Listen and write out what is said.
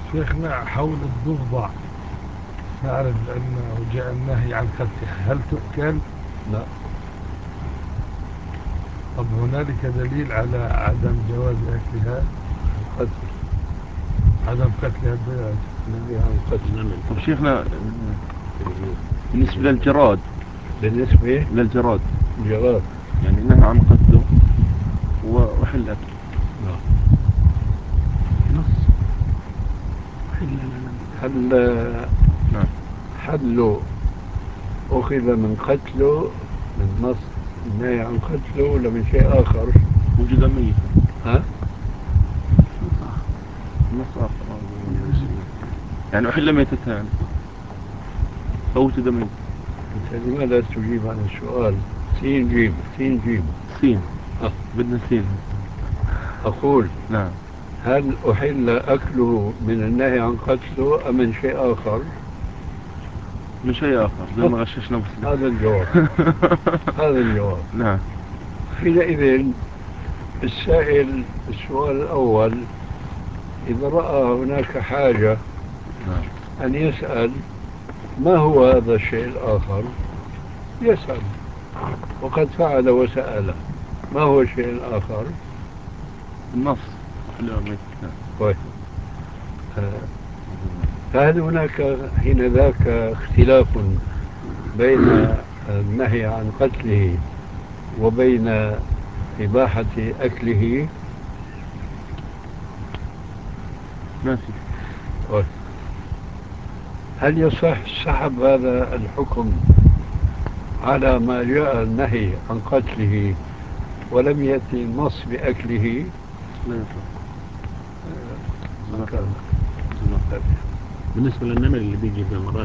شيخنا حول الضفدع نعرف أنه جاء النهي عن قتلها، هل تؤكل؟ لا. طب هنالك دليل على عدم جواز أكلها؟ قتل. عدم قتلها البيض. نهي عن قتل. طب شيخنا بالنسبة للجراد، بالنسبة للجراد للجراد يعني نهى عن قتله وحل أكله. لا. نص هل نعم. حله أخذ من قتله من نص النهي عن قتله ولا من شيء آخر؟ وجد ميت. ها؟ نص آخر يعني أحل ميتتان فوجد ميت. أنت لماذا تجيب عن السؤال؟ سين جيم سين جيم سين. بدنا سين. أقول نعم. هل أحل أكله من النهي عن قتله أم من شيء آخر؟ من شيء آخر زي ما غششنا مسلم. هذا الجواب. هذا الجواب. نعم. حينئذ السائل السؤال الأول إذا رأى هناك حاجة نعم. أن يسأل ما هو هذا الشيء الآخر يسأل، وقد فعل وسأل ما هو الشيء الآخر. النص أحل ميتتان. طيب. فهل هناك حين ذاك اختلاف بين النهي عن قتله وبين إباحة أكله؟ ما في. طيب. هل يصح سحب هذا الحكم على ما جاء النهي عن قتله ولم يأتي النص بأكله؟ لا يصح. مكان. بالنسبة للنمر اللي بيجي بمرات